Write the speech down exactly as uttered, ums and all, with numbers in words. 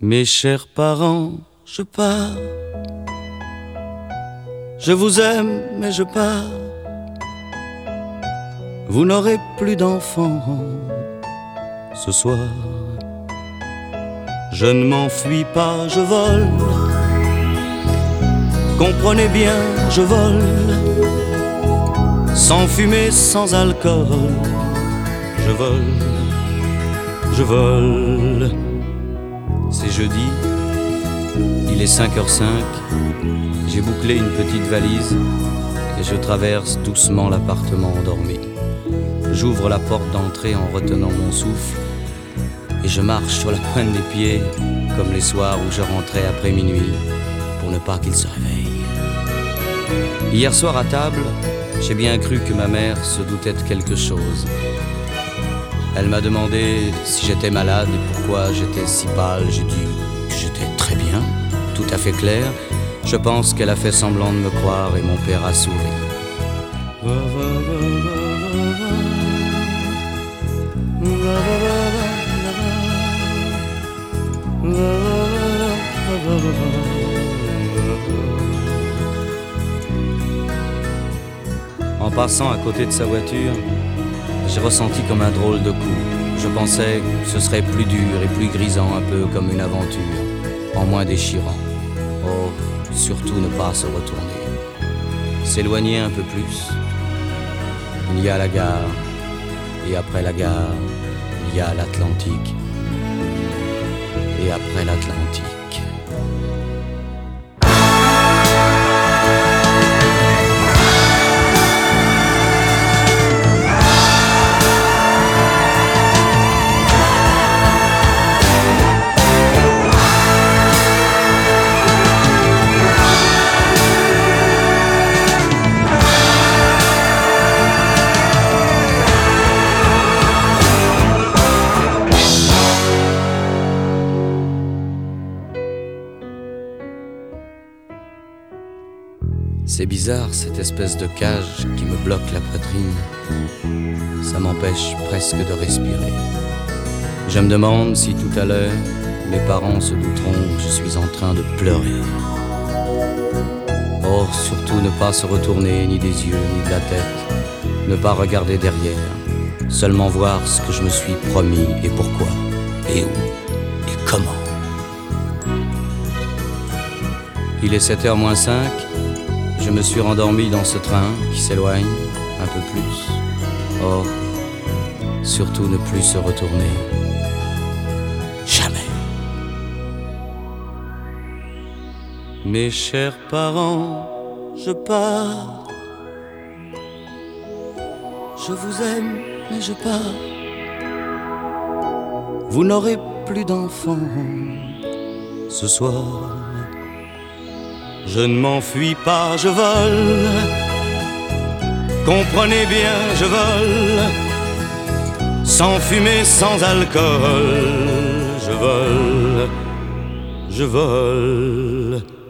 Mes chers parents, je pars. Je vous aime, mais je pars. Vous n'aurez plus d'enfants ce soir. Je ne m'enfuis pas, je vole. Comprenez bien, je vole. Sans fumée, sans alcool. Je vole, je vole. C'est jeudi, il est cinq heures cinq. J'ai bouclé une petite valise et je traverse doucement l'appartement endormi. J'ouvre la porte d'entrée en retenant mon souffle et je marche sur la pointe des pieds comme les soirs où je rentrais après minuit pour ne pas qu'il se réveille. Hier soir à table, j'ai bien cru que ma mère se doutait de quelque chose. Elle m'a demandé si j'étais malade et pourquoi j'étais si pâle. J'ai dit que j'étais très bien, tout à fait clair. Je pense qu'elle a fait semblant de me croire et mon père a souri. En passant à côté de sa voiture, j'ai ressenti comme un drôle de coup. Je pensais que ce serait plus dur et plus grisant, un peu comme une aventure, en moins déchirant. Oh, surtout ne pas se retourner. S'éloigner un peu plus. Il y a la gare, et après la gare, il y a l'Atlantique. Et après l'Atlantique. C'est bizarre, cette espèce de cage qui me bloque la poitrine. Ça m'empêche presque de respirer. Je me demande si tout à l'heure, mes parents se douteront que je suis en train de pleurer. Oh, surtout ne pas se retourner ni des yeux ni de la tête. Ne pas regarder derrière. Seulement voir ce que je me suis promis et pourquoi, et où, et comment. Il est sept heures moins cinq. Je me suis rendormi dans ce train qui s'éloigne un peu plus. Oh, surtout ne plus se retourner. Jamais. Mes chers parents, je pars. Je vous aime, mais je pars. Vous n'aurez plus d'enfants ce soir. Je ne m'enfuis pas, je vole. Comprenez bien, je vole. Sans fumée, sans alcool. Je vole, je vole.